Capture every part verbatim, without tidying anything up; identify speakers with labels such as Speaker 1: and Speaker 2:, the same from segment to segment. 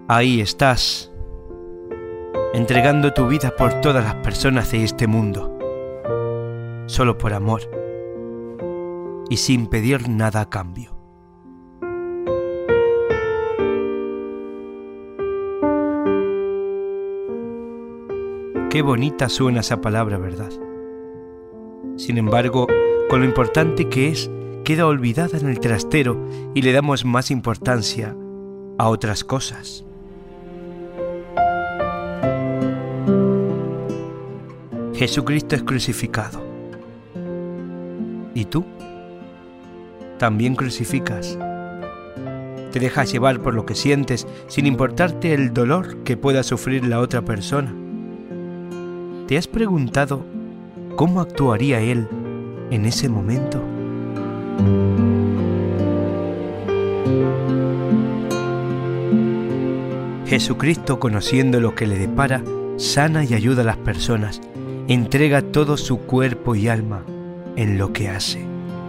Speaker 1: Ahí estás, entregando tu vida por todas las personas de este mundo, solo por amor y sin pedir nada a cambio. Qué bonita suena esa palabra, ¿verdad? Sin embargo, con lo importante que es, queda olvidada en el trastero y le damos más importancia a otras cosas. Jesucristo es crucificado. ¿Y tú? ¿También crucificas? ¿Te dejas llevar por lo que sientes sin importarte el dolor que pueda sufrir la otra persona? ¿Te has preguntado cómo actuaría Él en ese momento? Jesucristo, conociendo lo que le depara, sana y ayuda a las personas, entrega todo su cuerpo y alma en lo que hace.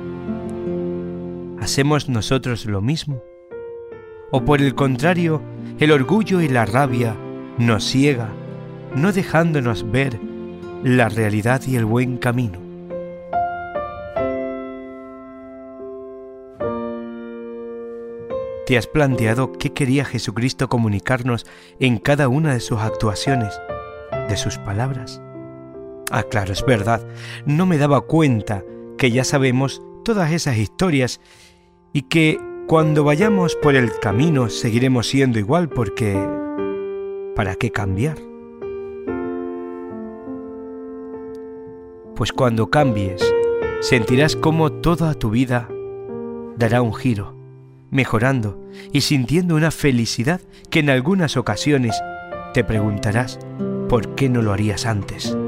Speaker 1: ¿Hacemos nosotros lo mismo? ¿O por el contrario, el orgullo y la rabia nos ciega, no dejándonos ver la realidad y el buen camino? ¿Te has planteado qué quería Jesucristo comunicarnos en cada una de sus actuaciones, de sus palabras? Ah, claro, es verdad, no me daba cuenta que ya sabemos todas esas historias y que cuando vayamos por el camino seguiremos siendo igual porque ¿para qué cambiar? Pues cuando cambies, sentirás cómo toda tu vida dará un giro, mejorando y sintiendo una felicidad que en algunas ocasiones te preguntarás ¿por qué no lo harías antes?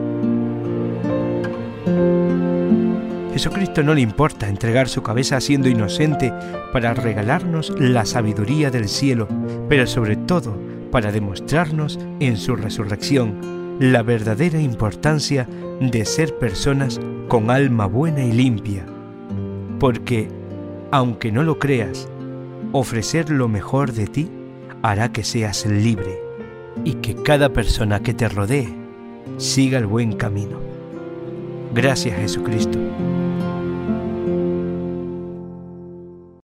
Speaker 1: Jesucristo no le importa entregar su cabeza siendo inocente para regalarnos la sabiduría del cielo, pero sobre todo para demostrarnos en su resurrección la verdadera importancia de ser personas con alma buena y limpia. Porque, aunque no lo creas, ofrecer lo mejor de ti hará que seas libre y que cada persona que te rodee siga el buen camino. Gracias, Jesucristo.